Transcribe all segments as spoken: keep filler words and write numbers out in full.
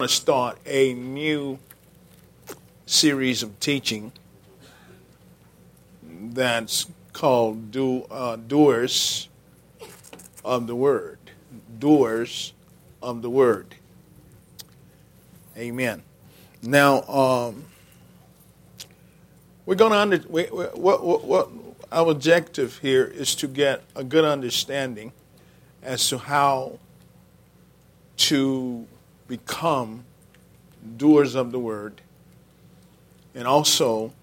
To start a new series of teaching that's called Do, uh, Doers of the Word. Doers of the Word. Amen. Now, um, we're going to under. We, we, what, what, what our objective here is to get a good understanding as to how to become doers of the word, and also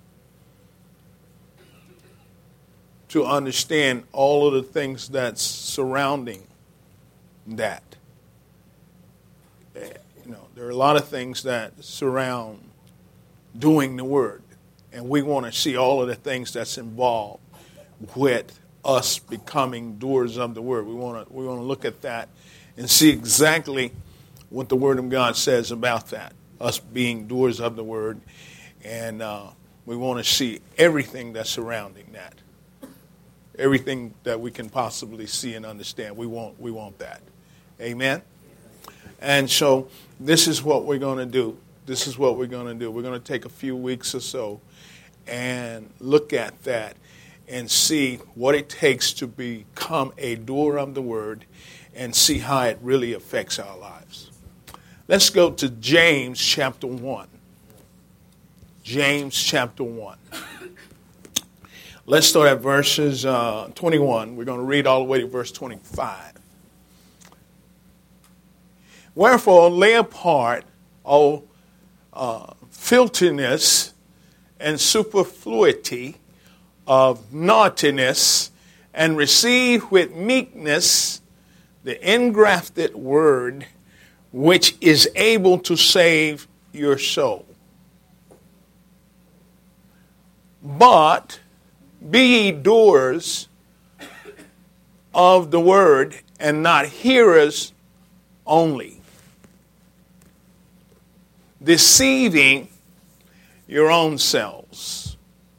to understand all of the things that's surrounding that. You know, there are a lot of things that surround doing the word, and we want to see all of the things that's involved with us becoming doers of the word. We want to we want to look at that and see exactly what the Word of God says about that, us being doers of the Word, and uh, we want to see everything that's surrounding that, everything that we can possibly see and understand. We want, we want that. Amen? And so this is what we're going to do. This is what we're going to do. We're going to take a few weeks or so and look at that and see what it takes to become a doer of the Word and see how it really affects our lives. Let's go to James chapter one. James chapter one. Let's start at verses uh, twenty-one. We're going to read all the way to verse twenty-five. Wherefore lay apart all uh, filthiness and superfluity of naughtiness, and receive with meekness the engrafted word, which is able to save your soul. But be ye doers of the word, and not hearers only, deceiving your own selves.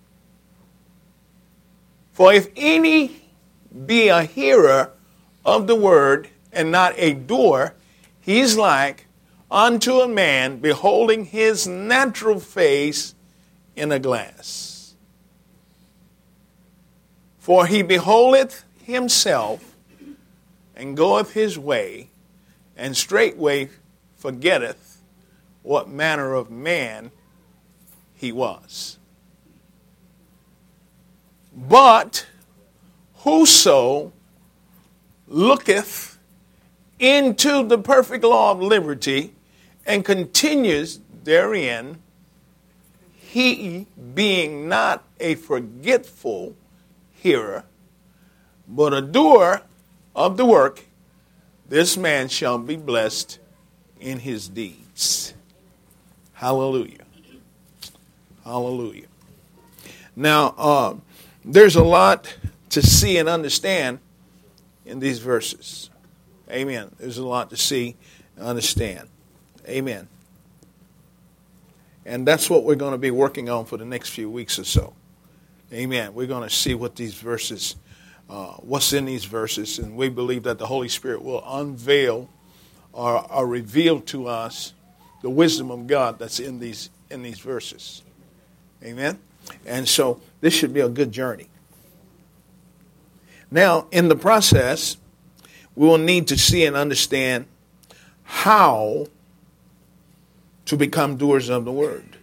For if any be a hearer of the word, and not a doer, he's like unto a man beholding his natural face in a glass. For he beholdeth himself, and goeth his way, and straightway forgetteth what manner of man he was. But whoso looketh into the perfect law of liberty, and continues therein, he being not a forgetful hearer, but a doer of the work, this man shall be blessed in his deeds. Hallelujah. Hallelujah. Now, uh, there's a lot to see and understand in these verses. Amen. There's a lot to see and understand. Amen. And that's what we're going to be working on for the next few weeks or so. Amen. We're going to see what these verses, uh, what's in these verses, and we believe that the Holy Spirit will unveil or, or reveal to us the wisdom of God that's in these in these verses. Amen. And so this should be a good journey. Now, in the process, we will need to see and understand how to become doers of the word.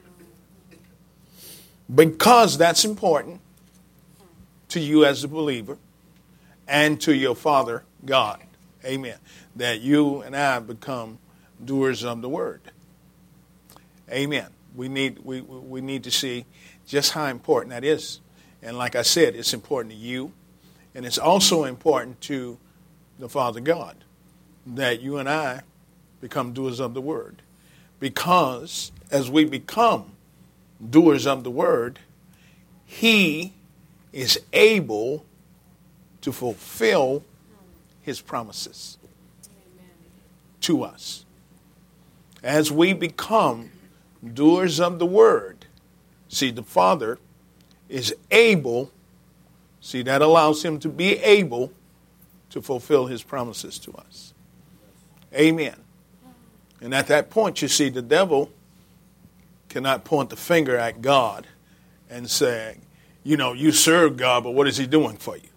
Because that's important to you as a believer and to your Father God. Amen. That you and I become doers of the word. Amen. We need we we need to see just how important that is. And like I said, it's important to you, and it's also important to the Father God, that you and I become doers of the word. Because as we become doers of the word, he is able to fulfill his promises to us. As we become doers of the word, see, the Father is able, see, that allows him to be able to fulfill his promises to us. Amen. And at that point, you see, the devil cannot point the finger at God and say, you know, you serve God, but what is he doing for you?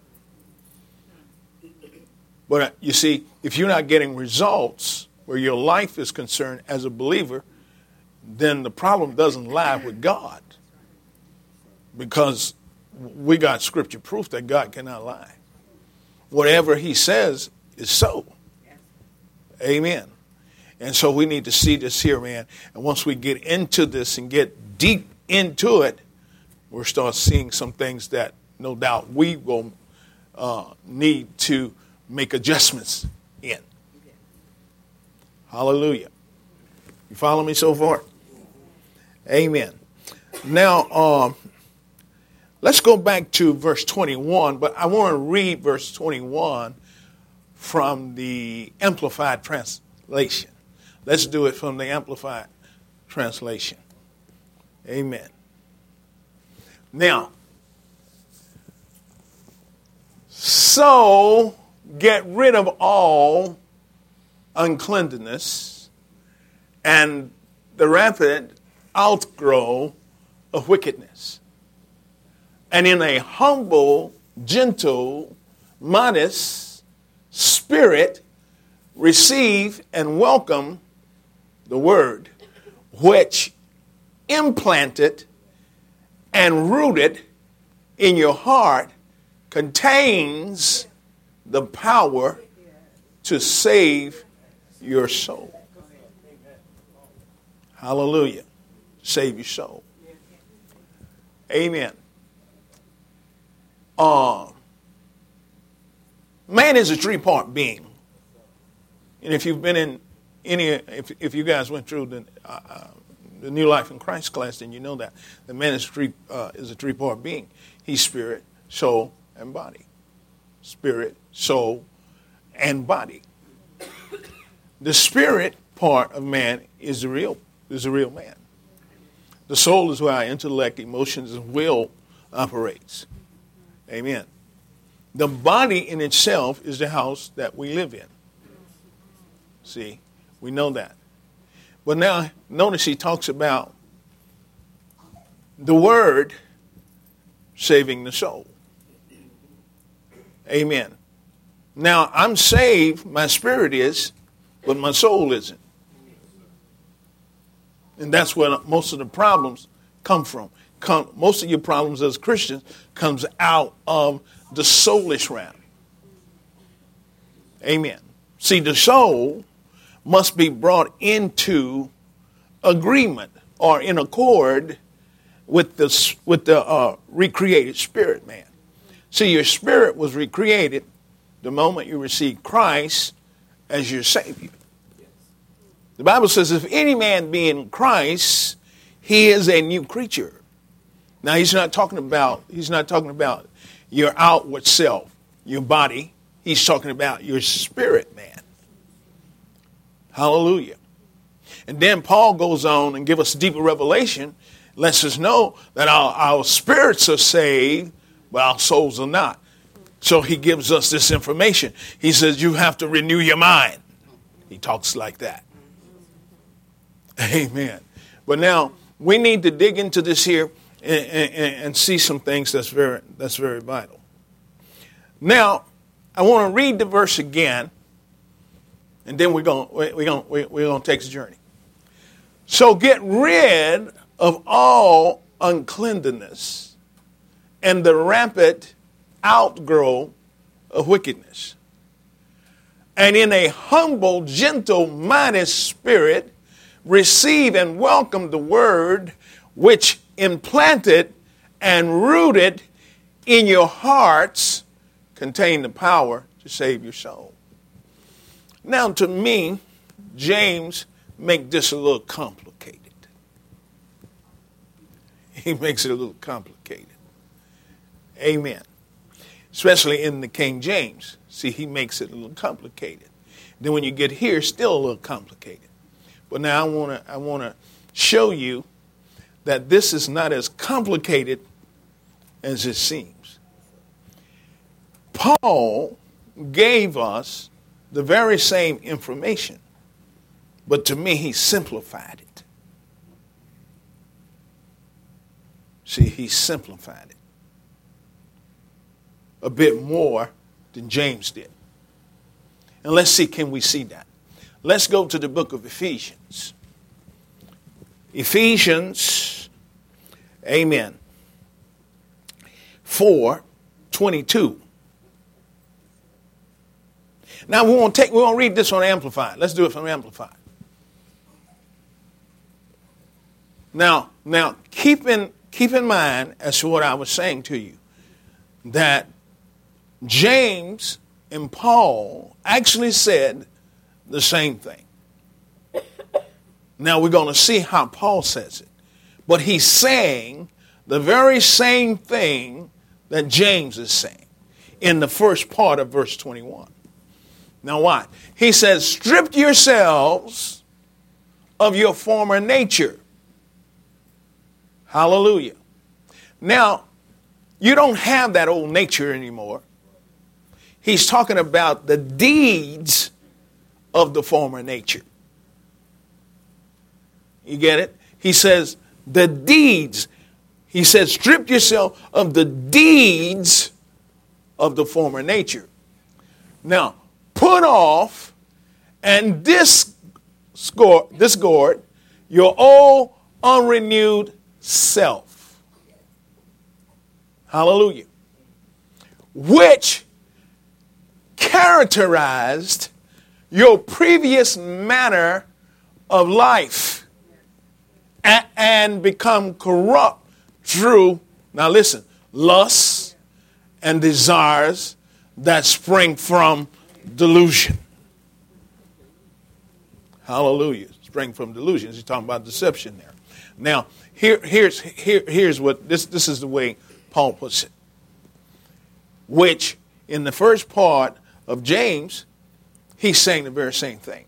But uh, you see, if you're not getting results where your life is concerned as a believer, then the problem doesn't lie with God. Because we got scripture proof that God cannot lie. Whatever he says is so. Amen. And so we need to see this here, man. And once we get into this and get deep into it, we'll start seeing some things that no doubt we will uh, need to make adjustments in. Hallelujah. You follow me so far? Amen. Now, um, let's go back to verse twenty-one, but I want to read verse twenty-one from the Amplified Translation. Let's do it from the Amplified Translation. Amen. Now, so get rid of all uncleanness and the rampant outgrow of wickedness. And in a humble, gentle, modest spirit, receive and welcome the word which implanted and rooted in your heart contains the power to save your soul. Hallelujah. Save your soul. Amen. Uh, man is a three-part being. And if you've been in any, if, if you guys went through the, uh, the New Life in Christ class, then you know that. The man is, three, uh, is a three-part being. He's spirit, soul, and body. Spirit, soul, and body. The spirit part of man is the real, is the real man. The soul is where our intellect, emotions, and will operates. Amen. The body in itself is the house that we live in. See, we know that. But now, notice he talks about the word saving the soul. Amen. Now, I'm saved, my spirit is, but my soul isn't. And that's where most of the problems come from. Come, most of your problems as Christians comes out of the soulish realm. Amen. See, the soul must be brought into agreement or in accord with the, with the uh, recreated spirit man. See, your spirit was recreated the moment you received Christ as your Savior. The Bible says, if any man be in Christ, he is a new creature. Now, he's not talking about, he's not talking about your outward self, your body. He's talking about your spirit man. Hallelujah. And then Paul goes on and gives us deeper revelation, lets us know that our, our spirits are saved, but our souls are not. So he gives us this information. He says, you have to renew your mind. He talks like that. Amen. But now we need to dig into this here and, and, and see some things that's very that's very vital. Now, I want to read the verse again, and then we're going we're going we're going to take a journey. So get rid of all uncleanness and the rampant outgrow of wickedness, and in a humble, gentle, modest spirit, receive and welcome the word which implanted and rooted in your hearts contain the power to save your soul. Now, to me, James makes this a little complicated. He makes it a little complicated. Amen. Especially in the King James. See, he makes it a little complicated. Then when you get here, still a little complicated. But now I want to I want to show you that this is not as complicated as it seems. Paul gave us the very same information But to me, he simplified it. See, he simplified it a bit more than James did. And let's see, can we see that? Let's go to the book of Ephesians. Ephesians, amen, four twenty-two. Now we won't take, we won't read this on Amplified. Let's do it from Amplified. Now, now keep in keep in mind as to what I was saying to you, that James and Paul actually said the same thing. Now we're going to see how Paul says it. But he's saying the very same thing that James is saying in the first part of verse twenty-one. Now why? He says, strip yourselves of your former nature. Hallelujah. Now, you don't have that old nature anymore. He's talking about the deeds of the former nature. You get it? He says the deeds. He says strip yourself of the deeds of the former nature. Now, put off and discard, discard your old unrenewed self. Hallelujah. Which characterized your previous manner of life and, and become corrupt through, now listen, lusts and desires that spring from delusion. Hallelujah. Spring from delusion. He's talking about deception there. Now, here, here's, here, here's what, this, this is the way Paul puts it. Which, in the first part of James, he's saying the very same thing.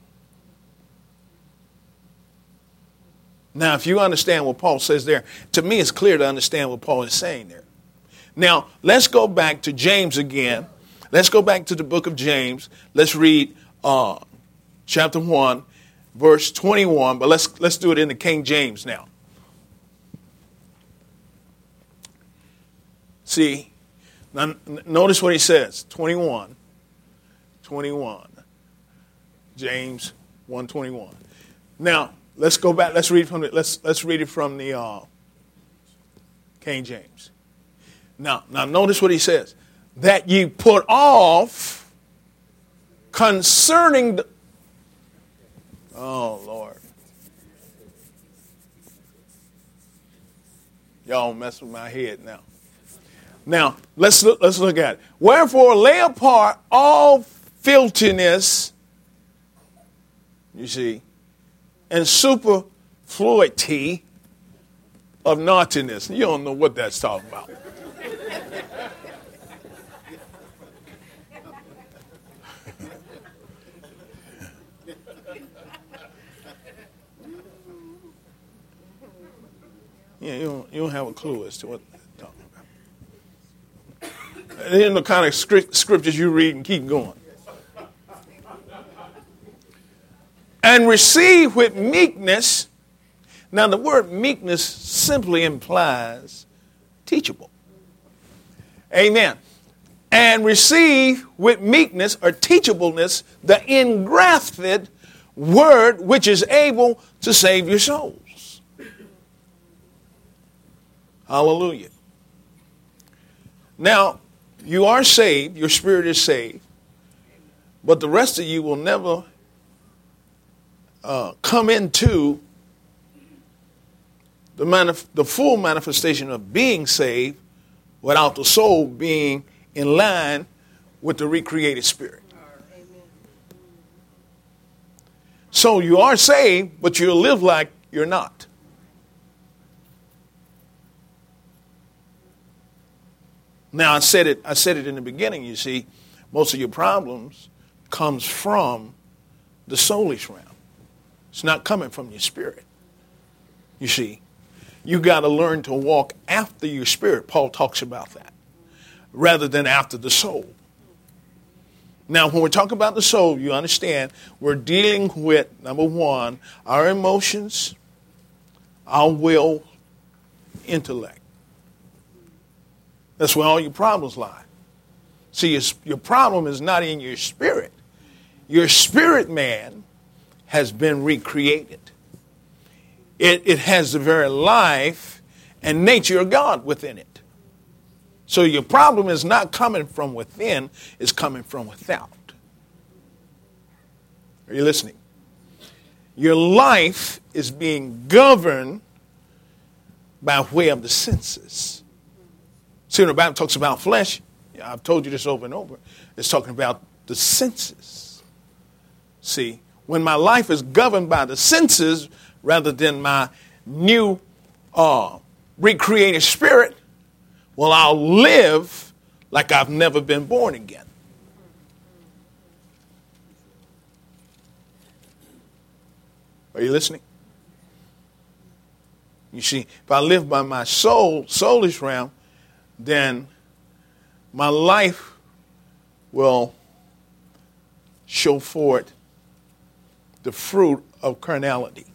Now, if you understand what Paul says there, to me it's clear to understand what Paul is saying there. Now, let's go back to James again. Let's go back to the book of James. Let's read uh, chapter one, verse twenty-one. But let's let's do it in the King James now. See, now notice what he says. twenty-one, twenty-one. James one twenty-one. Now let's go back. Let's read from the, let's let's read it from the uh, King James. Now now notice what he says. That ye put off concerning the... Oh, Lord. Y'all mess with my head now. Now, let's look, let's look at it. Wherefore, lay apart all filthiness, you see, and superfluity of naughtiness. You don't know what that's talking about. Yeah, you don't, you don't have a clue as to what they're talking about. These are the kind of script, scriptures you read and keep going. And receive with meekness. Now, the word meekness simply implies teachable. Amen. And receive with meekness or teachableness the engrafted word which is able to save your souls. Hallelujah. Now, you are saved. Your spirit is saved. But the rest of you will never uh, come into the, manif- the full manifestation of being saved without the soul being in line with the recreated spirit. So you are saved, but you'll live like you're not. Now, I said it, I said it in the beginning, you see, most of your problems comes from the soulish realm. It's not coming from your spirit. You see, you got to learn to walk after your spirit. Paul talks about that, rather than after the soul. Now, when we're talking about the soul, you understand, we're dealing with, number one, our emotions, our will, intellect. That's where all your problems lie. See, your, your problem is not in your spirit. Your spirit man has been recreated. It, it has the very life and nature of God within it. So your problem is not coming from within, it's coming from without. Are you listening? Your life is being governed by way of the senses. See, when the Bible talks about flesh, I've told you this over and over, it's talking about the senses. See, when my life is governed by the senses rather than my new uh, recreated spirit, well, I'll live like I've never been born again. Are you listening? You see, if I live by my soul, soulish realm, then my life will show forth the fruit of carnality.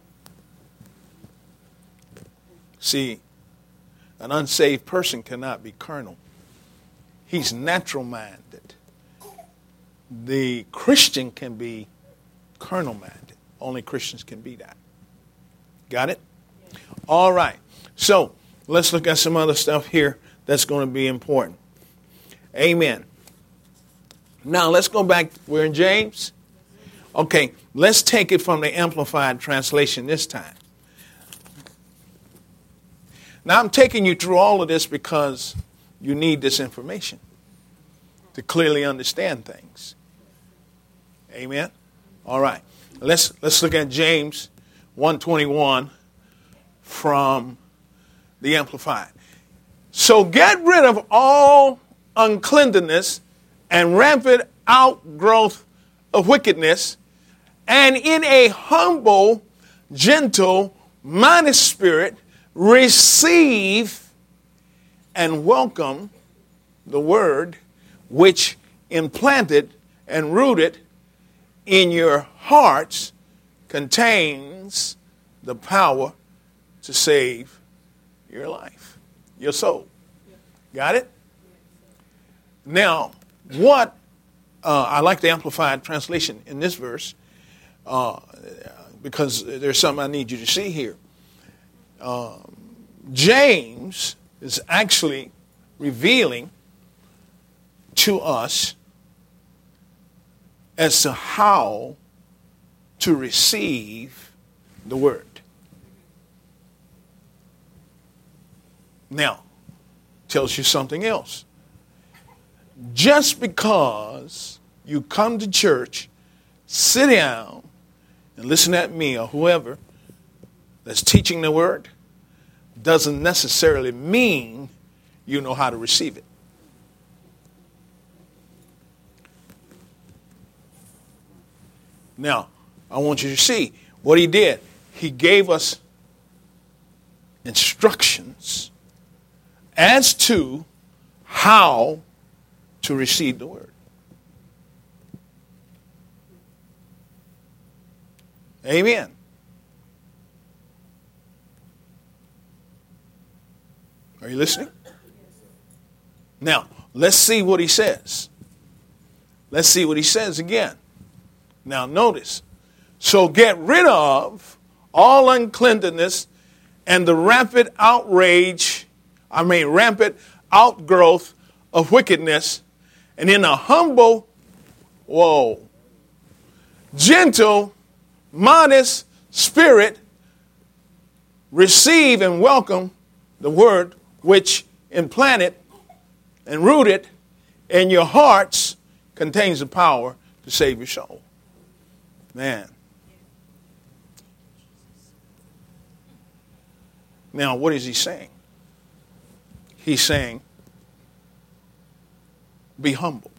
See, an unsaved person cannot be carnal. He's natural minded. The Christian can be carnal minded. Only Christians can be that. Got it? All right. So let's look at some other stuff here that's going to be important. Amen. Now let's go back. We're in James. Okay, let's take it from the Amplified Translation this time. Now, I'm taking you through all of this because you need this information to clearly understand things. Amen? All right. Let's, let's look at James one twenty-one from the Amplified. So get rid of all uncleanness and rampant outgrowth of wickedness, and in a humble, gentle, modest spirit, receive and welcome the word which implanted and rooted in your hearts contains the power to save your life, your soul. Got it? Now, what, uh, I like the Amplified Translation in this verse uh, because there's something I need you to see here. Um, James is actually revealing to us as to how to receive the word. Now, tells you something else. Just because you come to church, sit down, and listen at me or whoever that's teaching the word, doesn't necessarily mean you know how to receive it. Now, I want you to see what he did. He gave us instructions as to how to receive the word. Amen. Are you listening? Now, let's see what he says. Let's see what he says again. Now, notice. So get rid of all uncleanness and the rampant outrage, I mean rampant outgrowth of wickedness, and in a humble, whoa, gentle, modest spirit, receive and welcome the word which implanted and rooted in your hearts contains the power to save your soul. Man. Now, what is he saying? He's saying, be humble.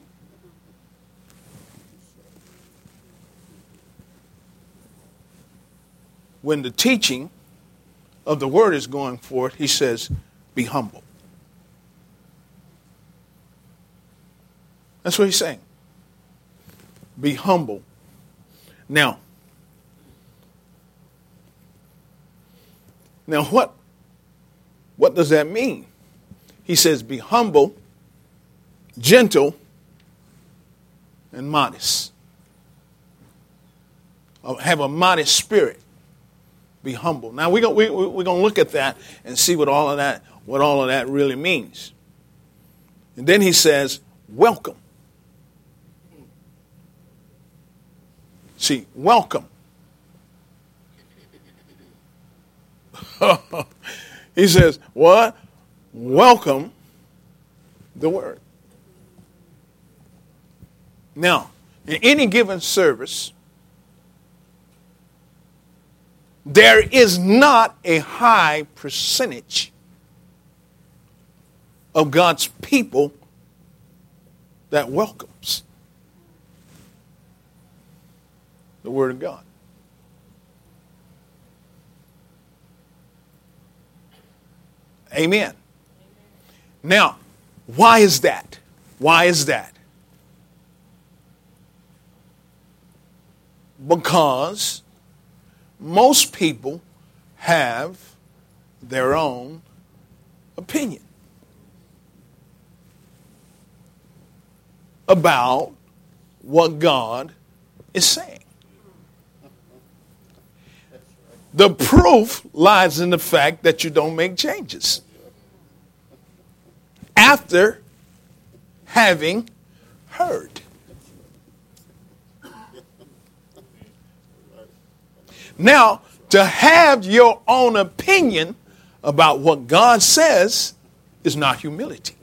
When the teaching of the word is going forth, he says, be humble. That's what he's saying. Be humble. Now, now what, what does that mean? He says, be humble, gentle, and modest. Have a modest spirit. Be humble. Now we're gonna we, we're gonna look at that and see what all of that what all of that really means. And then he says, welcome. See, welcome. He says, what? Welcome the word. Now, in any given service, there is not a high percentage of God's people that welcomes the Word of God. Amen. Now, why is that? Why is that? Because most people have their own opinion about what God is saying. The proof lies in the fact that you don't make changes after having heard. Now, to have your own opinion about what God says is not humility.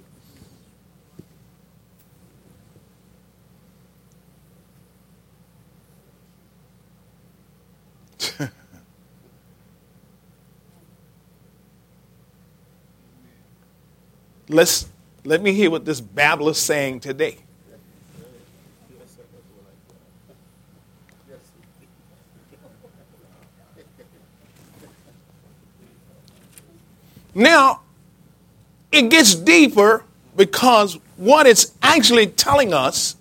Let's let me hear what this babbler is saying today. Now, it gets deeper because what it's actually telling us,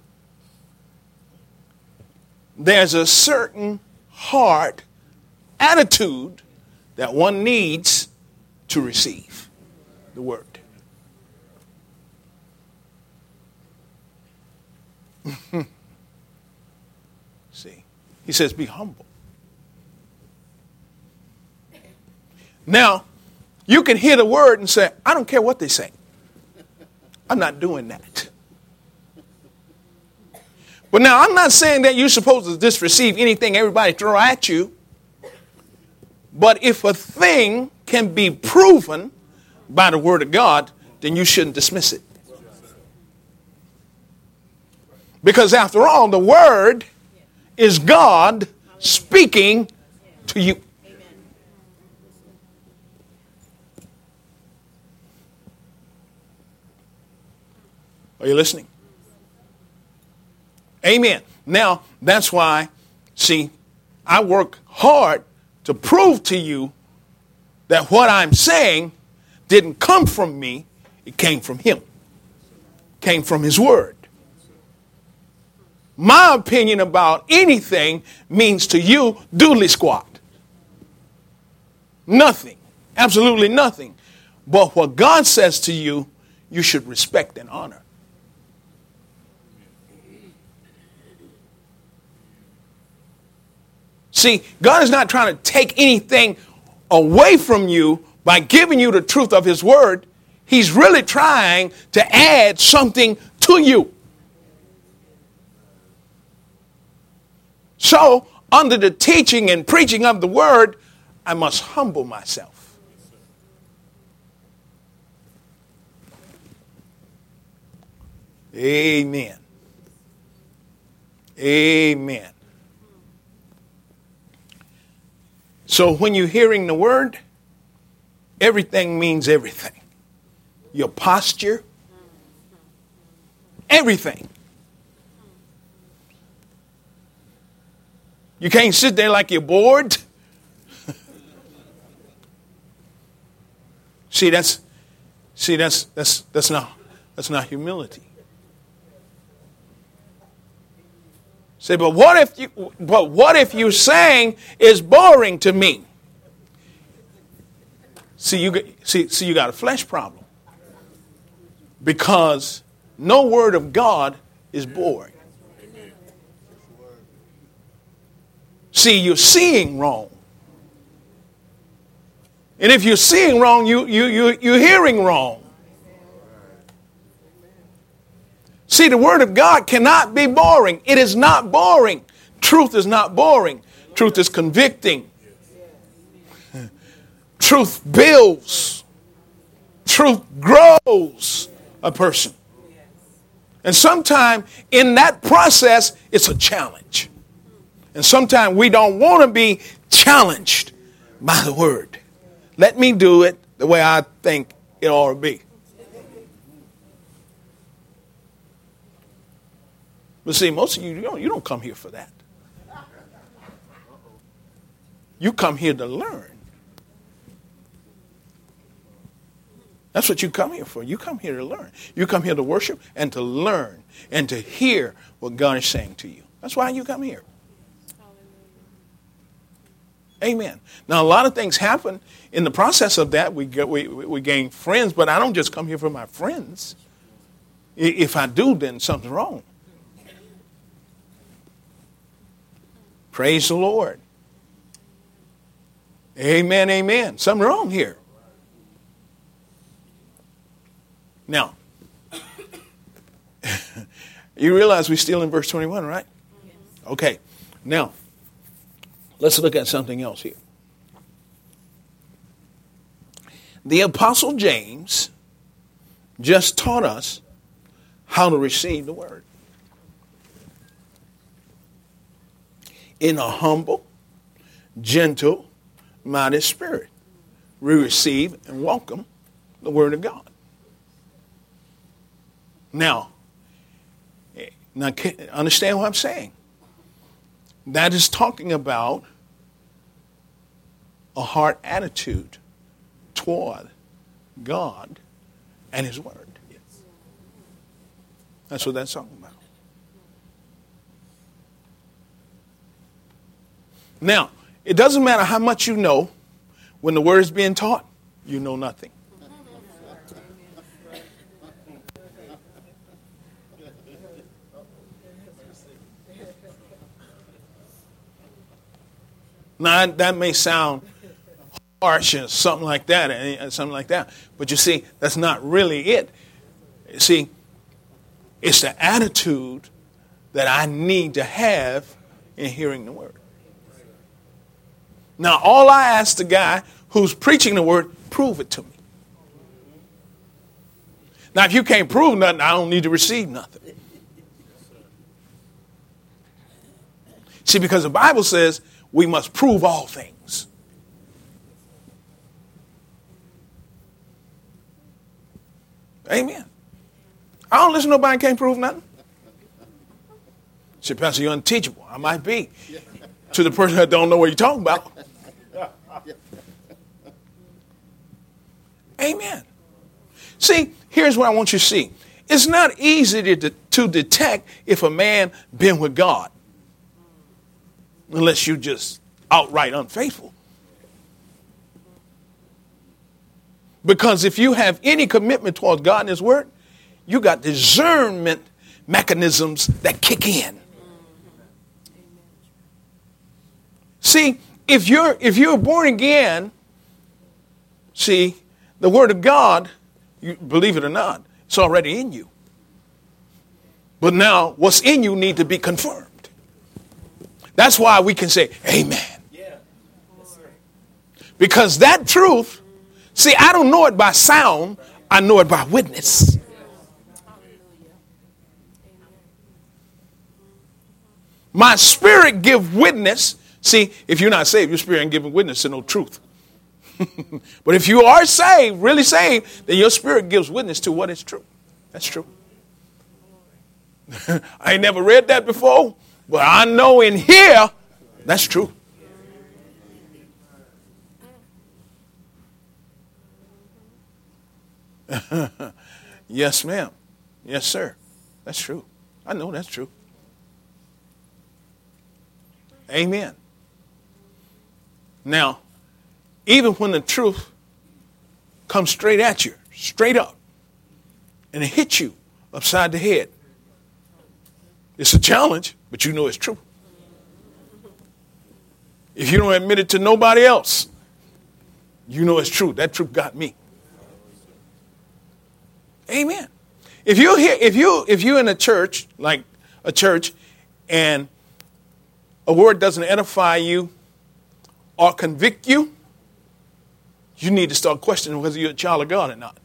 there's a certain heart attitude that one needs to receive the word. See, he says, be humble. Now, you can hear the word and say, I don't care what they say. I'm not doing that. But now, I'm not saying that you're supposed to just receive anything everybody throw at you. But if a thing can be proven by the word of God, then you shouldn't dismiss it. Because after all, the word is God speaking to you. Are you listening? Amen. Now, that's why, see, I work hard to prove to you that what I'm saying didn't come from me. It came from him. Came from his word. My opinion about anything means to you doodly squat. Nothing. Absolutely nothing. But what God says to you, you should respect and honor. See, God is not trying to take anything away from you by giving you the truth of his word. He's really trying to add something to you. So, under the teaching and preaching of the word, I must humble myself. Amen. Amen. So when you're hearing the word, everything means everything. Your posture, everything. You can't sit there like you're bored. see, that's see that's that's that's not that's not humility. Say, but what if you but what if you saying is boring to me? See, you get, see, see, you got a flesh problem. Because no word of God is boring. See, you're seeing wrong. And if you're seeing wrong, you, you, you, you're hearing wrong. See, the word of God cannot be boring. It is not boring. Truth is not boring. Truth is convicting. Truth builds. Truth grows a person. And sometimes in that process, it's a challenge. And sometimes we don't want to be challenged by the word. Let me do it the way I think it ought to be. But see, most of you, you don't, you don't come here for that. You come here to learn. That's what you come here for. You come here to learn. You come here to worship and to learn and to hear what God is saying to you. That's why you come here. Amen. Now, a lot of things happen in the process of that. We get, we, we gain friends, but I don't just come here for my friends. If I do, then something's wrong. Praise the Lord. Amen, amen. Something wrong here. Now, you realize we're still in verse twenty-one, right? Okay. Now, let's look at something else here. The Apostle James just taught us how to receive the word. In a humble, gentle, mighty spirit, we receive and welcome the word of God. Now, now understand what I'm saying. That is talking about a heart attitude toward God and his word. That's what that's talking about. Now, it doesn't matter how much you know. When the word is being taught, you know nothing. Now, that may sound harsh or something like that, something like that. But you see, that's not really it. See, it's the attitude that I need to have in hearing the word. Now, all I ask the guy who's preaching the word, prove it to me. Now, if you can't prove nothing, I don't need to receive nothing. See, because the Bible says we must prove all things. Amen. I don't listen to nobody can't prove nothing. Say, Pastor, you're unteachable. I might be. To the person that don't know what you're talking about. Amen. See, here's what I want you to see. It's not easy to, to detect if a man been with God. Unless you're just outright unfaithful. Because if you have any commitment towards God and his word, you got discernment mechanisms that kick in. See, if you're if you're born again, see, the word of God, you believe it or not, it's already in you. But now what's in you need to be confirmed. That's why we can say amen. Yeah. Yes, sir. Because that truth, see, I don't know it by sound, I know it by witness. My spirit give witness. See, if you're not saved, your spirit ain't giving witness to no truth. But if you are saved, really saved, then your spirit gives witness to what is true. That's true. I ain't never read that before, but I know in here, that's true. Yes, ma'am. Yes, sir. That's true. I know that's true. Amen. Now, even when the truth comes straight at you, straight up, and it hits you upside the head, it's a challenge, but you know it's true. If you don't admit it to nobody else, you know it's true. That truth got me. Amen. If you hear, if you if you're in a church, like a church, and a word doesn't edify you or convict you, you need to start questioning whether you're a child of God or not.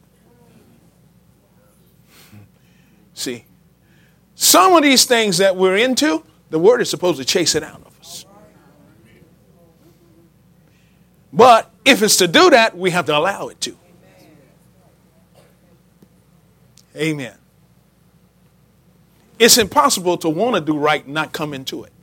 See, some of these things that we're into, the word is supposed to chase it out of us. But if it's to do that, we have to allow it to. Amen. It's impossible to want to do right and not come into it.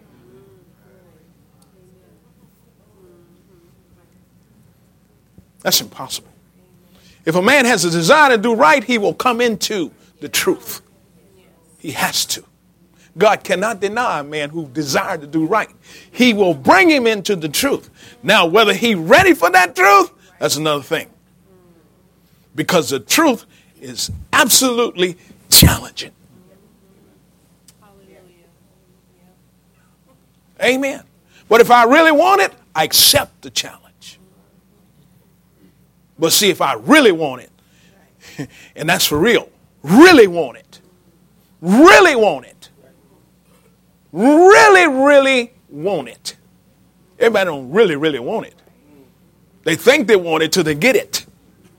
That's impossible. If a man has a desire to do right, he will come into the truth. He has to. God cannot deny a man who desires to do right. He will bring him into the truth. Now, whether he's ready for that truth, that's another thing. Because the truth is absolutely challenging. Amen. But if I really want it, I accept the challenge. But see, if I really want it, and that's for real, really want it, really want it, really, really want it. Everybody don't really, really want it. They think they want it till they get it.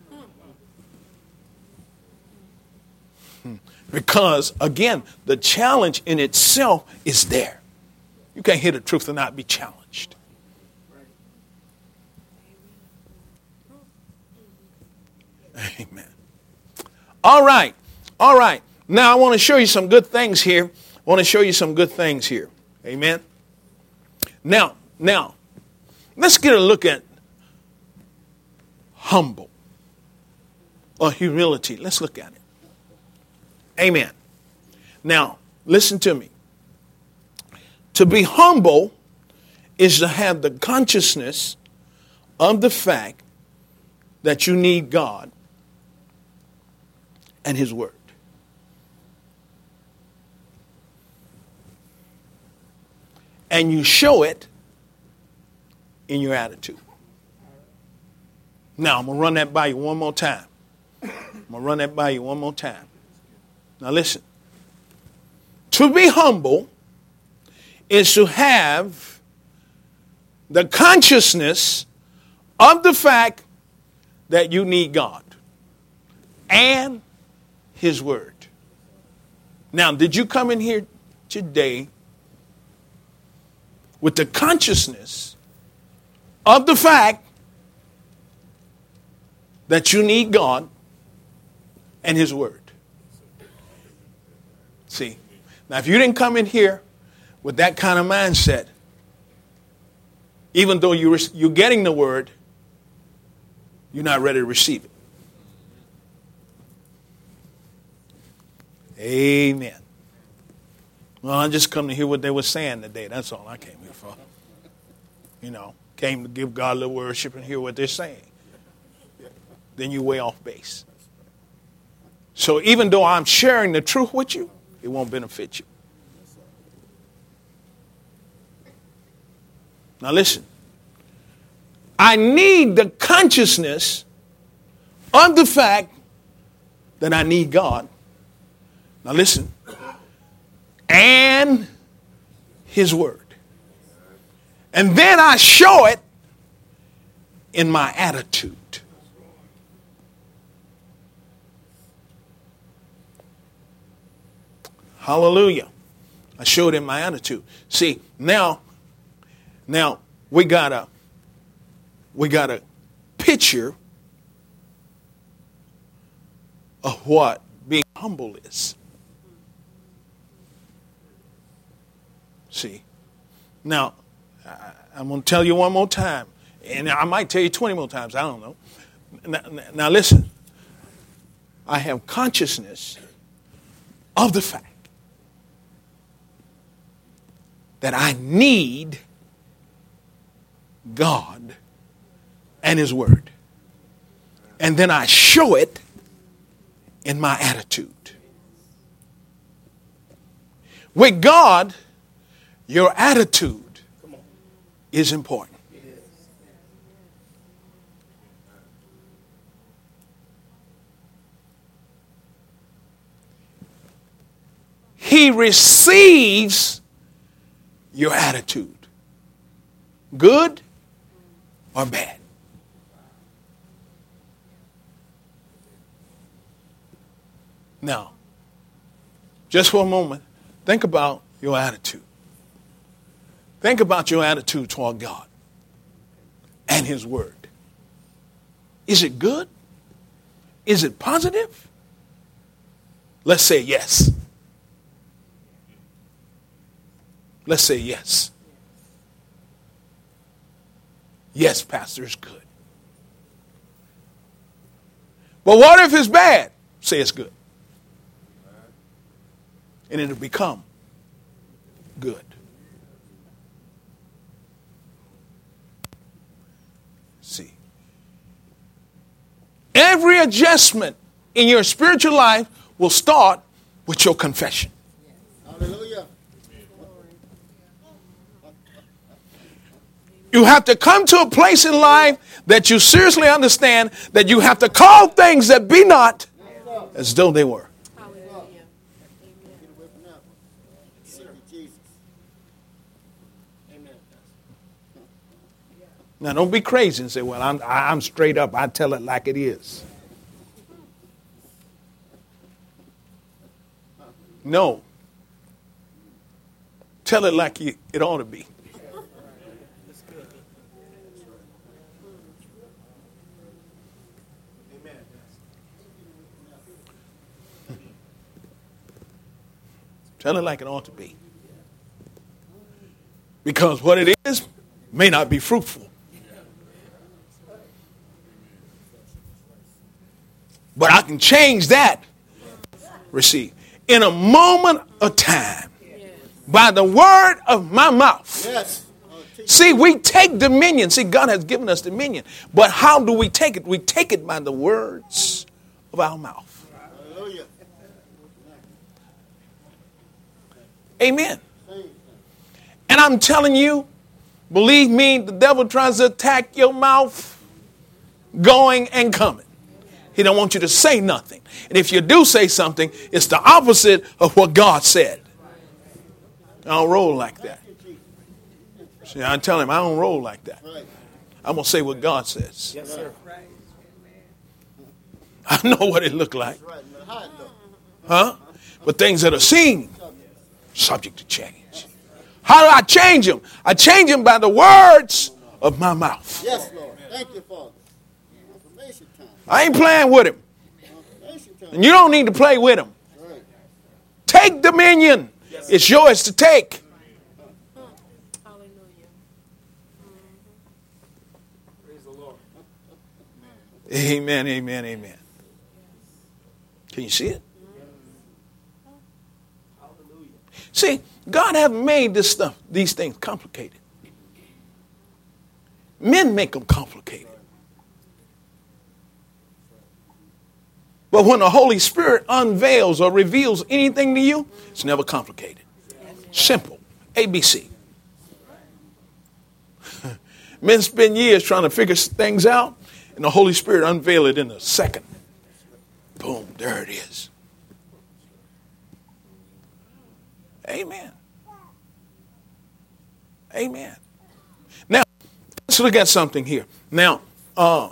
Because, again, the challenge in itself is there. You can't hear the truth and not be challenged. Amen. All right. All right. Now I want to show you some good things here. I want to show you some good things here. Amen. Now, now, let's get a look at humble or humility. Let's look at it. Amen. Now, listen to me. To be humble is to have the consciousness of the fact that you need God and His Word. And you show it in your attitude. Now, I'm going to run that by you one more time. I'm going to run that by you one more time. Now, listen. To be humble is to have the consciousness of the fact that you need God and His Word. Now, did you come in here today with the consciousness of the fact that you need God and His Word? See, now if you didn't come in here with that kind of mindset, even though you're, you're getting the Word, you're not ready to receive it. Amen. Well, I just come to hear what they were saying today. That's all I came here for. You know, came to give God a little worship and hear what they're saying. Then you way off base. So even though I'm sharing the truth with you, it won't benefit you. Now listen. I need the consciousness of the fact that I need God. Now listen. And His Word. And then I show it in my attitude. Hallelujah. I show it in my attitude. See, now, now we got a, we got a picture of what being humble is. See, now, I, I'm going to tell you one more time, and I might tell you twenty more times, I don't know. Now, now listen, I have consciousness of the fact that I need God and His Word. And then I show it in my attitude. With God, your attitude is important. He receives your attitude, good or bad. Now, just for a moment, think about your attitude. Think about your attitude toward God and His Word. Is it good? Is it positive? Let's say yes. Let's say yes. Yes, Pastor, it's good. But what if it's bad? Say it's good. And it'll become good. See. Every adjustment in your spiritual life will start with your confession. Hallelujah. You have to come to a place in life that you seriously understand that you have to call things that be not as though they were. Now, don't be crazy and say, well, I'm, I'm straight up. I tell it like it is. No. Tell it like it ought to be. Tell it like it ought to be. Because what it is may not be fruitful. But I can change that. Receive. In a moment of time. By the word of my mouth. Yes. See, we take dominion. See, God has given us dominion. But how do we take it? We take it by the words of our mouth. Hallelujah. Amen. And I'm telling you, believe me, the devil tries to attack your mouth going and coming. He don't want you to say nothing. And if you do say something, it's the opposite of what God said. I don't roll like that. See, I tell him I don't roll like that. I'm going to say what God says. Yes, sir. I know what it looked like. Huh? But things that are seen, subject to change. How do I change them? I change them by the words of my mouth. Yes, Lord. Thank you, Father. Confirmation time. I ain't playing with him. Confirmation time. And you don't need to play with him. Right. Take dominion. It's yours to take. Hallelujah. Praise the Lord. Amen, amen, amen. Can you see it? Hallelujah. See, God hasn't made this stuff, these things complicated. Men make them complicated. But when the Holy Spirit unveils or reveals anything to you, it's never complicated. Simple. A B C. Men spend years trying to figure things out, and the Holy Spirit unveil it in a second. Boom, there it is. Amen. Amen. Now, let's look at something here. Now, uh,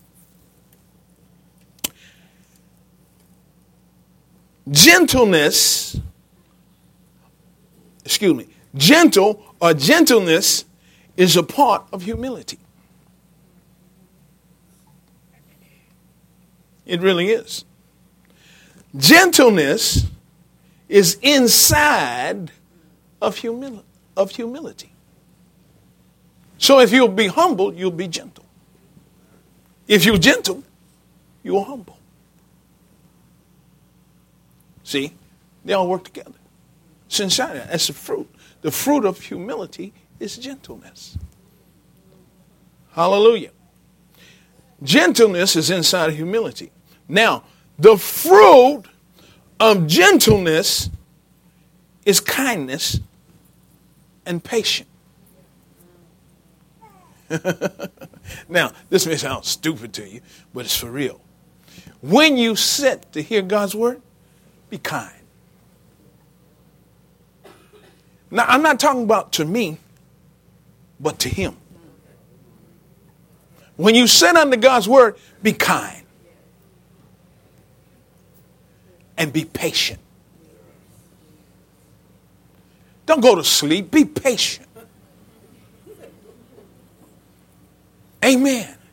gentleness, excuse me, gentle or gentleness is a part of humility. It really is. Gentleness is inside of humility. Of humility. So if you'll be humble, you'll be gentle. If you're gentle, you're humble. See, they all work together. It's inside. That's the fruit. the fruit of humility is gentleness. Hallelujah. Gentleness is inside of humility. Now, the fruit of gentleness is kindness and patience. Now, this may sound stupid to you, but it's for real. When you sit to hear God's word, be kind. Now, I'm not talking about to me, but to him. When you sit under God's word, be kind. And be patient. Don't go to sleep. Be patient. Amen.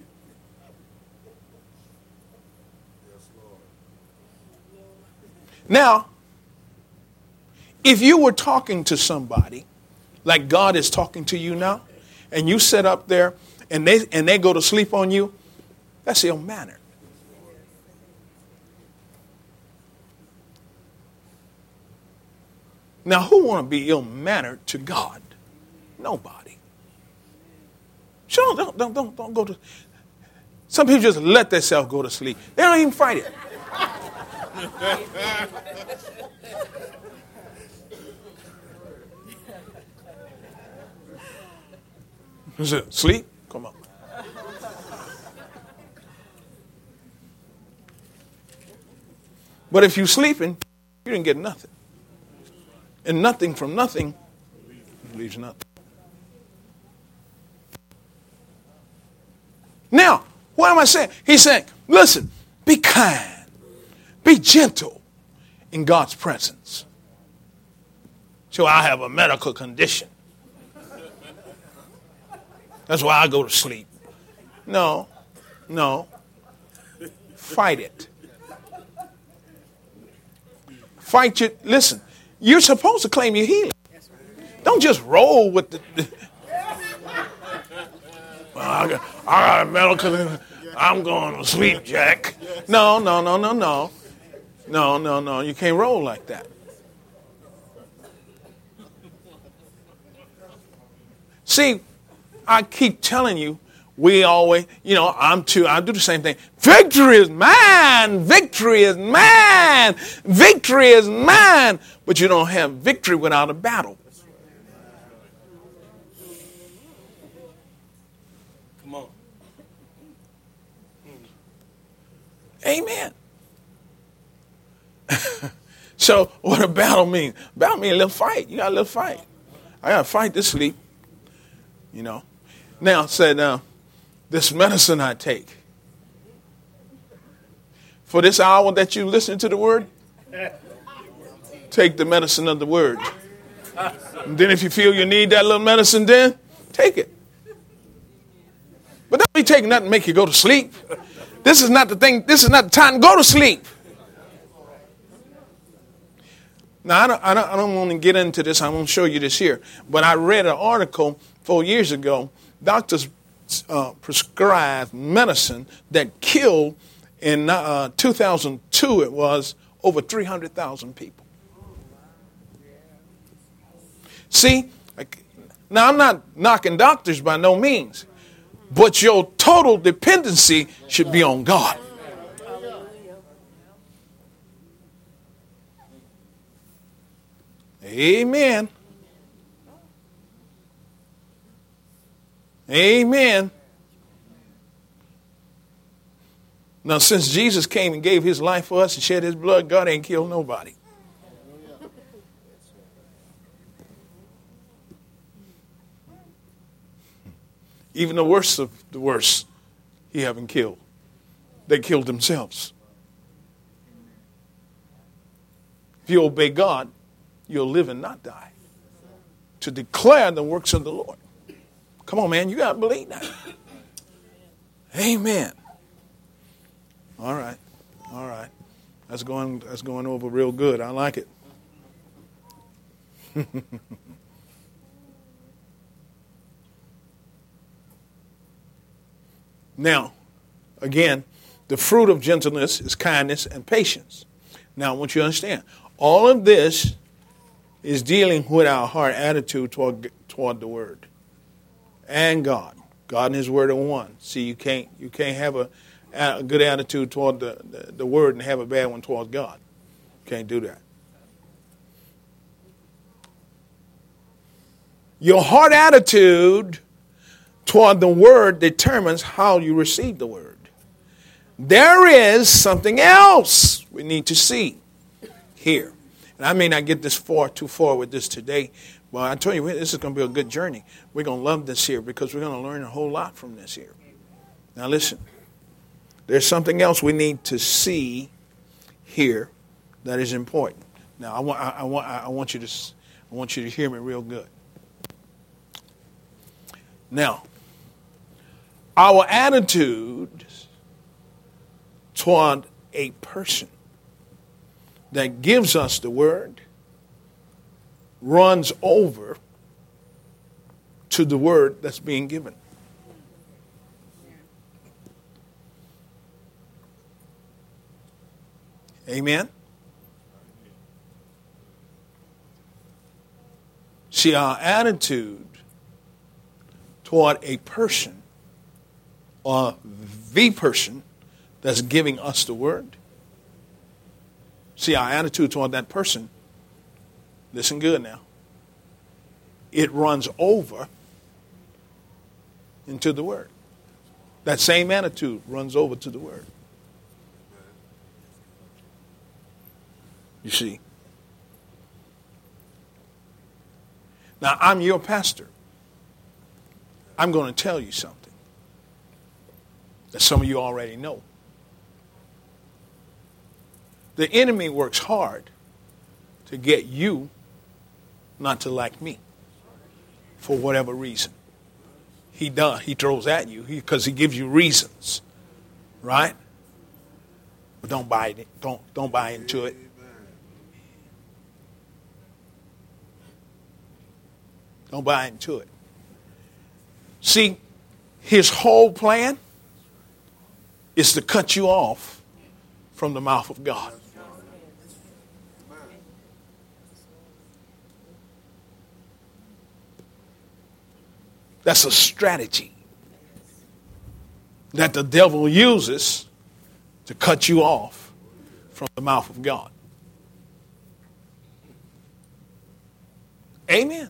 Now, if you were talking to somebody like God is talking to you now, and you sit up there and they and they go to sleep on you, that's ill-mannered. Now, who want to be ill-mannered to God? Nobody. Sure, don't, don't, don't, don't go to... Some people just let themselves go to sleep. They don't even fight it. Is it sleep? Come on. But if you're sleeping, you didn't get nothing. And nothing from nothing leaves nothing. Now, what am I saying? He's saying, listen, be kind, be gentle in God's presence. So I have a medical condition. That's why I go to sleep. No, no. Fight it. Fight your, listen, you're supposed to claim your healing. Don't just roll with the, the well, I, got, I got a medical, I'm going to sleep, Jack. No, no, no, no, no. No, no, no. You can't roll like that. See, I keep telling you, we always, you know, I'm too, I do the same thing. Victory is mine. Victory is mine. Victory is mine. But you don't have victory without a battle. Come on. Amen. So what a battle means? Battle means a little fight. You got a little fight. I got to fight to sleep. You know. Now, said, uh, this medicine I take. For this hour that you listen to the word, take the medicine of the word. And then if you feel you need that little medicine, then take it. But don't be taking nothing to make you go to sleep. This is not the thing. This is not the time to go to sleep. Now, I don't, I don't, I don't want to get into this. I won't show you this here. But I read an article four years ago. Doctors uh, prescribed medicine that killed, in uh, two thousand two, it was over three hundred thousand people. See, now I'm not knocking doctors by no means, but your total dependency should be on God. Amen. Amen. Now, since Jesus came and gave his life for us and shed his blood, God ain't killed nobody. Even the worst of the worst, he haven't killed. They killed themselves. If you obey God, you'll live and not die. To declare the works of the Lord. Come on, man. You got to believe that. Amen. All right. All right. That's going, that's going over real good. I like it. Now, again, the fruit of gentleness is kindness and patience. Now, I want you to understand, all of this is dealing with our heart attitude toward, toward the Word and God. God and His Word are one. See, you can't you can't have a, a good attitude toward the, the, the Word and have a bad one toward God. You can't do that. Your heart attitude toward the Word determines how you receive the Word. There is something else we need to see here. And I may not get this far too far with this today, but I tell you, this is going to be a good journey. We're going to love this here because we're going to learn a whole lot from this here. Now listen, there's something else we need to see here that is important. Now I want, I, I want, I want you to, I want you to hear me real good. Now, our attitude toward a person that gives us the Word runs over to the Word that's being given. Amen? See, our attitude toward a person or the person that's giving us the Word. See, our attitude toward that person, listen good now, it runs over into the Word. That same attitude runs over to the Word. You see? Now, I'm your pastor. I'm going to tell you something that some of you already know. The enemy works hard to get you not to like me for whatever reason. He does. He throws at you because he, he gives you reasons, right? But don't buy it. Don't don't buy into it. Don't buy into it. See, his whole plan is to cut you off from the mouth of God. That's a strategy that the devil uses to cut you off from the mouth of God. Amen.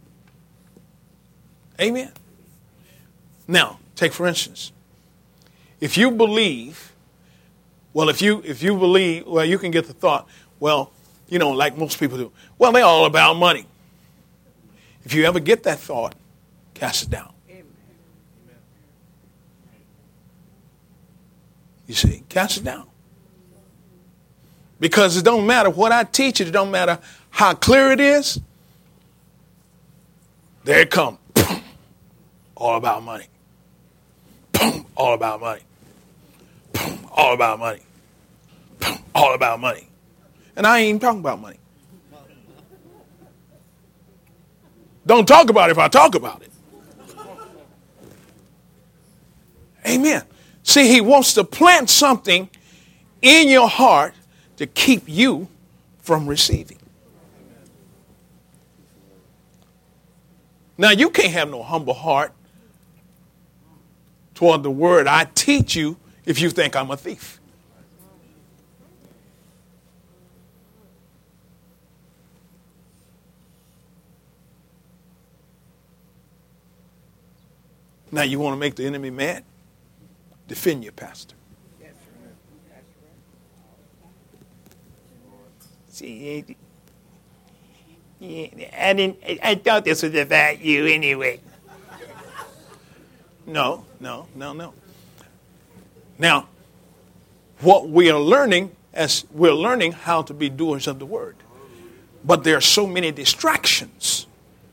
Amen. Now, take for instance, if you believe, well, if you if you believe, well, you can get the thought, well, you know, like most people do, well, they're all about money. If you ever get that thought, cast it down. Amen. You see, cast it down. Because it don't matter what I teach, it don't matter how clear it is. There it comes. All about money. All about money. All about money. All about money. And I ain't even talking about money. Don't talk about it if I talk about it. Amen. See, he wants to plant something in your heart to keep you from receiving. Now, you can't have no humble heart toward the word I teach you if you think I'm a thief. Now, you want to make the enemy mad? Defend your pastor. See, I didn't. I thought this was about you anyway. No, no, no, no. Now, what we are learning, as we're learning how to be doers of the word, but there are so many distractions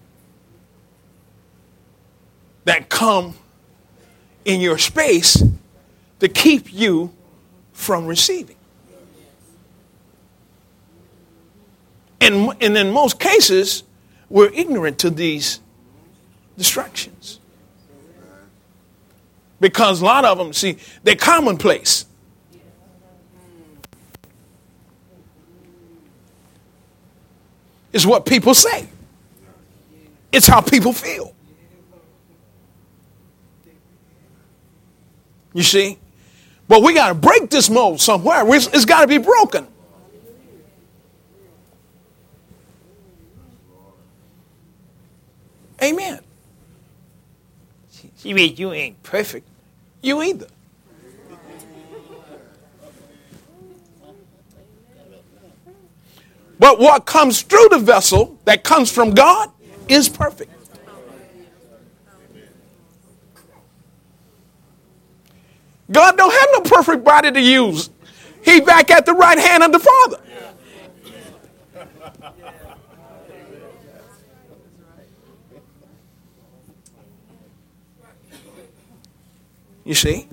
that come in your space to keep you from receiving. And, and in most cases, we're ignorant to these distractions. Because a lot of them, see, they're commonplace. It's what people say. It's how people feel. You see? But we got to break this mold somewhere. It's, it's got to be broken. Amen. See, wait, you ain't perfect. You either. But what comes through the vessel that comes from God is perfect. God don't have no perfect body to use. He back at the right hand of the Father. You see?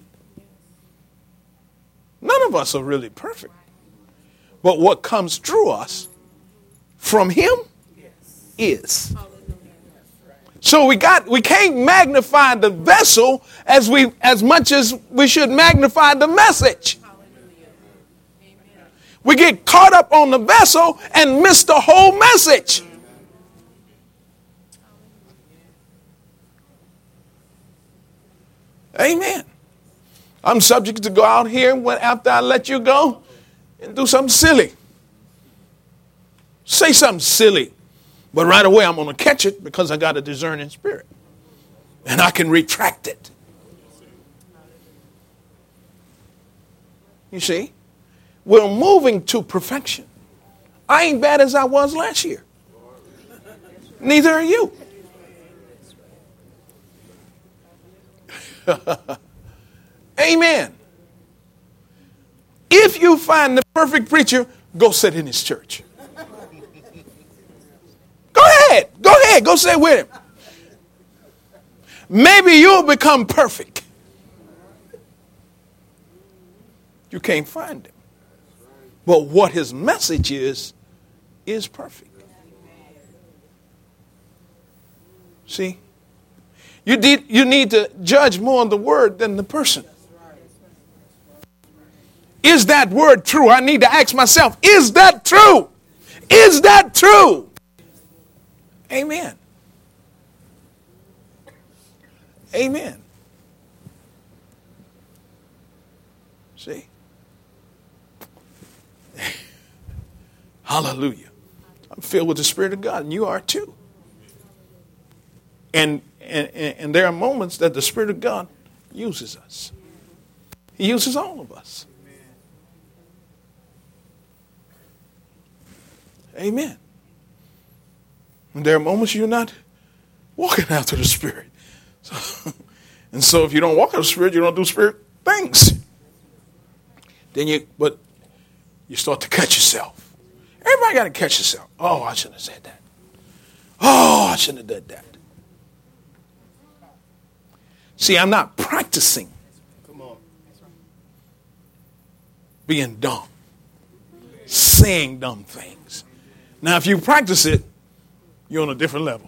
None of us are really perfect. But what comes through us from him is. So we got we can't magnify the vessel as we as much as we should magnify the message. We get caught up on the vessel and miss the whole message. Amen. I'm subject to go out here when after I let you go and do something silly. Say something silly. But right away I'm going to catch it because I got a discerning spirit. And I can retract it. You see? We're moving to perfection. I ain't bad as I was last year. Neither are you. Amen. If you find the perfect preacher, go sit in his church. Go ahead. Go ahead. Go sit with him. Maybe you'll become perfect. You can't find him. But what his message is, is perfect. See? You need, you need to judge more on the word than the person. Is that word true? I need to ask myself, is that true? Is that true? Amen. Amen. See? Hallelujah. I'm filled with the Spirit of God, and you are too. And, and, and there are moments that the Spirit of God uses us. He uses all of us. Amen. And there are moments you're not walking after the Spirit. So, and so if you don't walk after the Spirit, you don't do Spirit things. Then you, but you start to catch yourself. Everybody got to catch yourself. Oh, I shouldn't have said that. Oh, I shouldn't have done that. See, I'm not practicing Come on. being dumb, saying dumb things. Now, if you practice it, you're on a different level.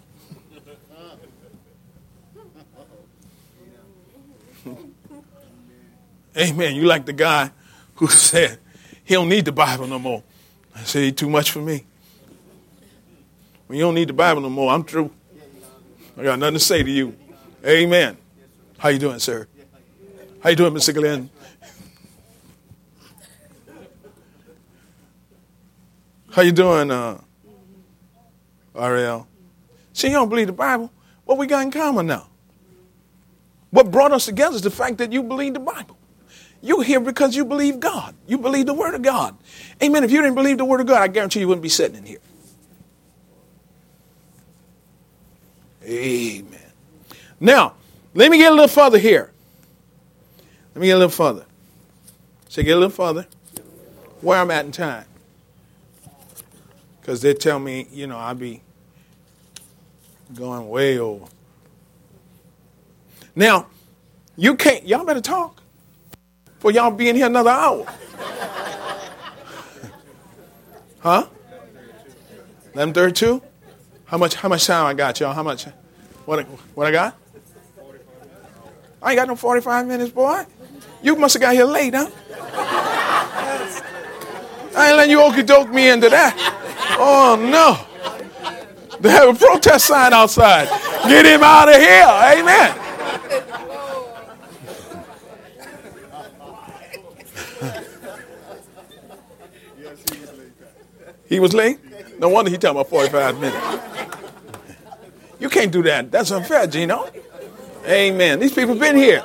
Amen. You like the guy who said he don't need the Bible no more. I said, he's too much for me. When you don't need the Bible no more, I'm through. I got nothing to say to you. Amen. How you doing, sir? How you doing, Mister Glenn? How you doing, uh, Ariel? See, you don't believe the Bible. What we got in common now? What brought us together is the fact that you believe the Bible. You're here because you believe God. You believe the Word of God. Amen. If you didn't believe the Word of God, I guarantee you wouldn't be sitting in here. Amen. Now, let me get a little further here. Let me get a little further. So get a little further. Where I'm at in time. Because they tell me, you know, I'll be going way over. Now, you can't, y'all better talk. For y'all be in here another hour. Huh? eleven thirty-two? How much how much time I got, y'all? How much? What, what I got? I ain't got no forty-five minutes, boy. You must have got here late, huh? I ain't letting you okey-doke me into that. Oh, no. They have a protest sign outside. Get him out of here. Amen. He was late? No wonder he talking about forty-five minutes. You can't do that. That's unfair, Gino. Amen. These people been here.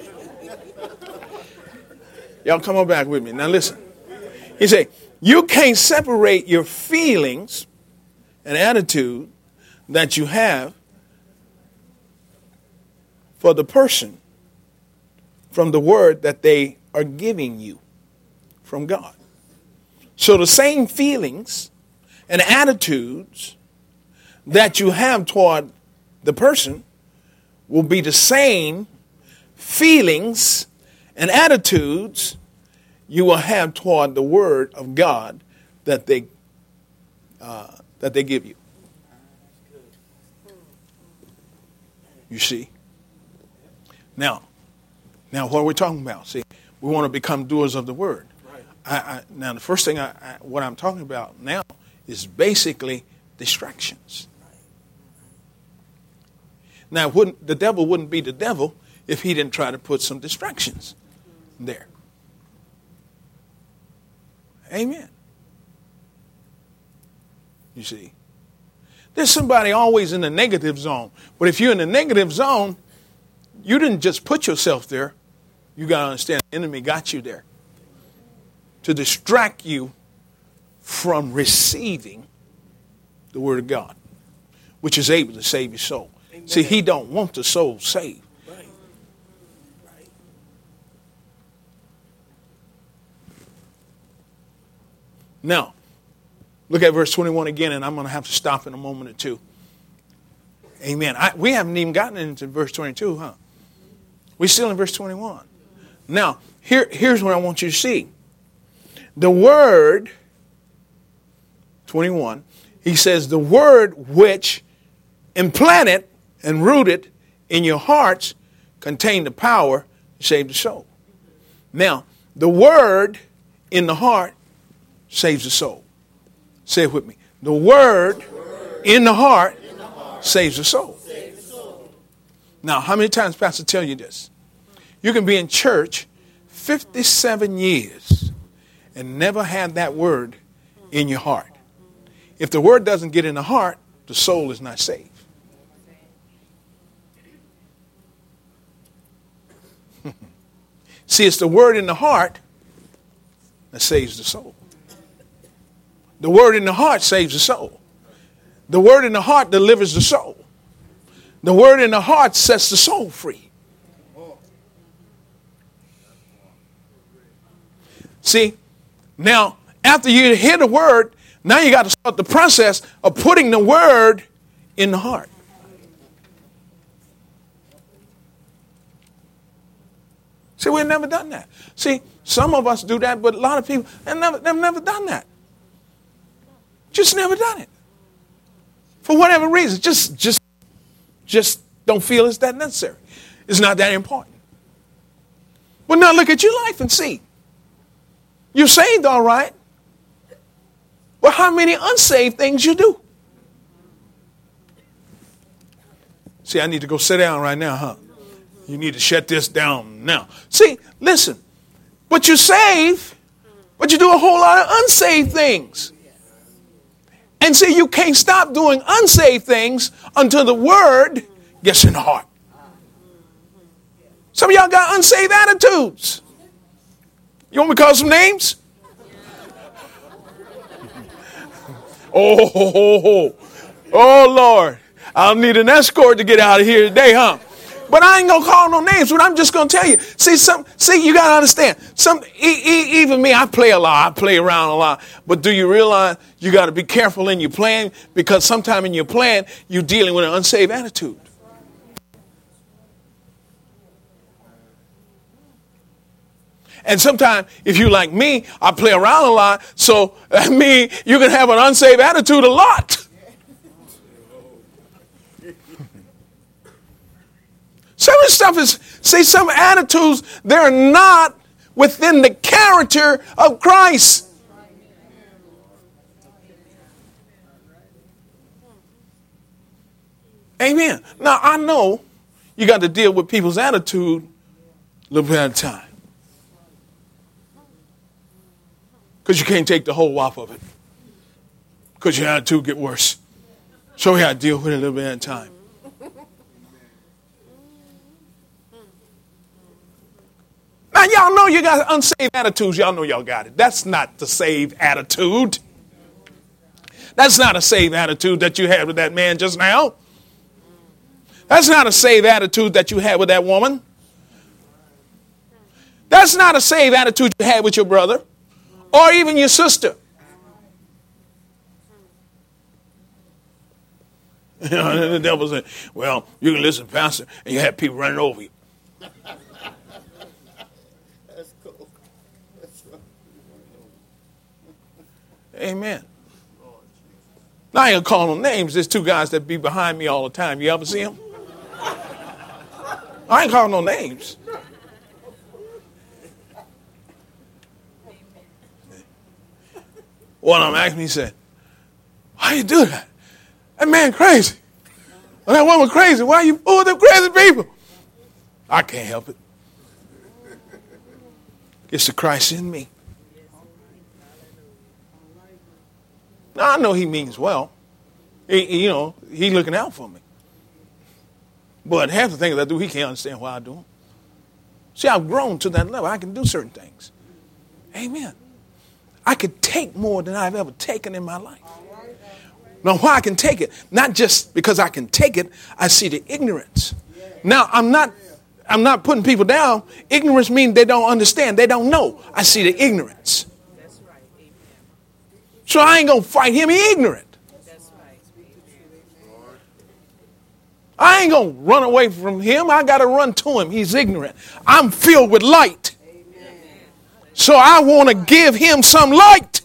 Y'all come on back with me. Now listen. He said, you can't separate your feelings and attitude that you have for the person from the word that they are giving you from God. So the same feelings and attitudes that you have toward the person will be the same feelings and attitudes you will have toward the word of God that they uh, that they give you. You see? Now, now what are we talking about? See, we want to become doers of the word. I, I, now, the first thing, I, I, what I'm talking about now is basically distractions. Now, wouldn't, the devil wouldn't be the devil if he didn't try to put some distractions there. Amen. You see, there's somebody always in the negative zone. But if you're in the negative zone, you didn't just put yourself there. You got to understand the enemy got you there to distract you from receiving the word of God, which is able to save your soul. Amen. See, he don't want the soul saved. Right. Right. Now, look at verse twenty-one again, and I'm going to have to stop in a moment or two. Amen. I, we haven't even gotten into verse twenty-two, huh? We're still in verse twenty-one. Now, here, here's what I want you to see. The word, twenty-one, he says, the word which implanted and rooted in your hearts contain the power to save the soul. Now, the word in the heart saves the soul. Say it with me. The word in the heart saves the soul. Now, how many times Pastor tell you this? You can be in church fifty-seven years and never have that word in your heart. If the word doesn't get in the heart, the soul is not saved. See, it's the word in the heart that saves the soul. The word in the heart saves the soul. The word in the heart delivers the soul. The word in the heart sets the soul free. See, now, after you hear the word, now you got to start the process of putting the word in the heart. See, we've never done that. See, some of us do that, but a lot of people have never, they've never done that. Just never done it. For whatever reason, just, just, just don't feel it's that necessary. It's not that important. But now look at your life and see. You're saved, all right. But how many unsaved things you do? See, I need to go sit down right now, huh? You need to shut this down now. See, listen. But you're saved, but you do a whole lot of unsaved things. And see, you can't stop doing unsaved things until the word gets in the heart. Some of y'all got unsaved attitudes. You want me to call some names? Oh, oh, oh, oh, Lord. I'll need an escort to get out of here today, huh? But I ain't going to call no names, but I'm just going to tell you. See, some, see, you got to understand. Some, e- e- even me, I play a lot. I play around a lot. But do you realize you got to be careful in your playing? Because sometime in your playing, you're dealing with an unsaved attitude. And sometimes, if you like me, I play around a lot. So that means you can have an unsaved attitude a lot. Some of the stuff is, see, some attitudes, they're not within the character of Christ. Amen. Now, I know you got to deal with people's attitude a little bit at a time. Because you can't take the whole whop of it. Because your attitude get worse. So we got to deal with it a little bit at a time. Now, y'all know you got unsaved attitudes. Y'all know y'all got it. That's not the saved attitude. That's not a saved attitude that you had with that man just now. That's not a saved attitude that you had with that woman. That's not a saved attitude you had with your brother or even your sister. You know, the devil said, well, you can listen, Pastor, and you have people running over you. That's cool. That's right. Amen. Now, I ain't gonna call no names. There's two guys that be behind me all the time. You ever see them? I ain't calling no names. One of them asked me, he said, why you do that? That man crazy. Well, that woman crazy. Why you fool them crazy people? I can't help it. It's the Christ in me. Now, I know he means well. He, you know, he looking out for me. But half the things I do, he can't understand why I do them. See, I've grown to that level. I can do certain things. Amen. I could take more than I've ever taken in my life. Now, why I can take it, not just because I can take it, I see the ignorance. Now, I'm not, I'm not putting people down. Ignorance means they don't understand. They don't know. I see the ignorance. So I ain't going to fight him. He ignorant. I ain't going to run away from him. I got to run to him. He's ignorant. I'm filled with light. So I want to give him some light.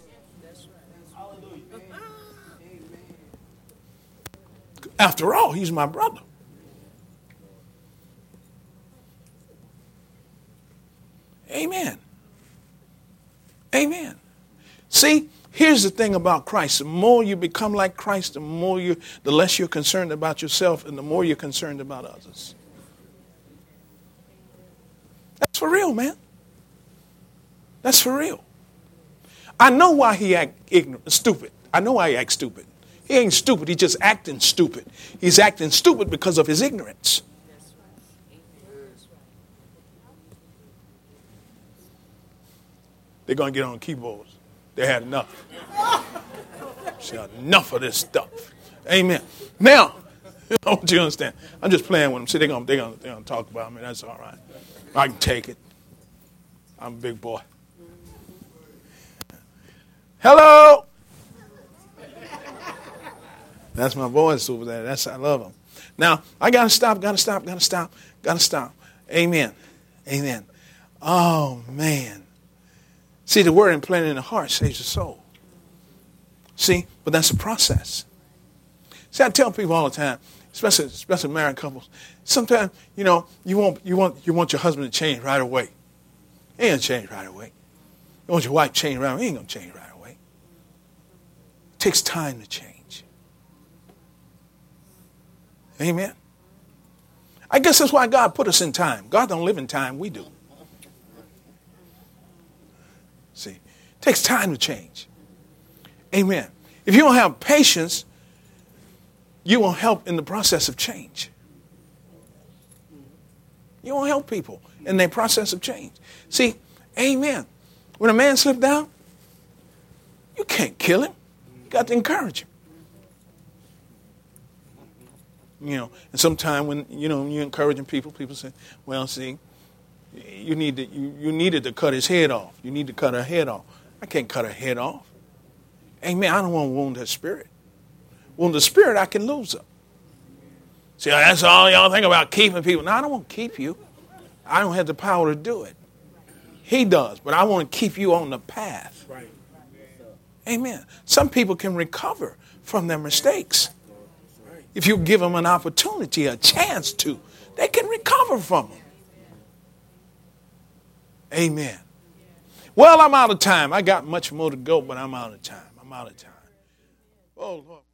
After all, he's my brother. Amen. Amen. See, here's the thing about Christ. The more you become like Christ, the more you, the less you're concerned about yourself and the more you're concerned about others. That's for real, man. That's for real. I know why he act ignorant, stupid. I know why he acts stupid. He ain't stupid. He's just acting stupid. He's acting stupid because of his ignorance. They're going to get on keyboards. They had enough. See, enough of this stuff. Amen. Now, I want you to understand. I'm just playing with them. See, they're going they're gonna, they're gonna talk about me. That's all right. I can take it. I'm a big boy. Hello. That's my voice over there. That's I love them. Now, I got to stop, got to stop, got to stop, got to stop. Amen. Amen. Oh, man. See, the word implanted in the heart saves the soul. See, but that's a process. See, I tell people all the time, especially especially married couples, sometimes, you know, you want you want you want your husband to change right away. He ain't gonna change right away. You want your wife to change right away. He ain't gonna change right away. It takes time to change. Amen. I guess that's why God put us in time. God don't live in time, we do. See, it takes time to change. Amen. If you don't have patience, you won't help in the process of change. You won't help people in their process of change. See, amen. When a man slips down, you can't kill him. You got to encourage him. You know, and sometimes when, you know, you're encouraging people, people say, well, see, you need to, you, you needed to cut his head off. You need to cut her head off. I can't cut her head off. Amen. I don't want to wound her spirit. Wound the spirit, I can lose her. See, that's all y'all think about, keeping people. No, I don't want to keep you. I don't have the power to do it. He does, but I want to keep you on the path. Right. Amen. Some people can recover from their mistakes. If you give them an opportunity, a chance to, they can recover from them. Amen. Well, I'm out of time. I got much more to go, but I'm out of time. I'm out of time. Oh, Lord.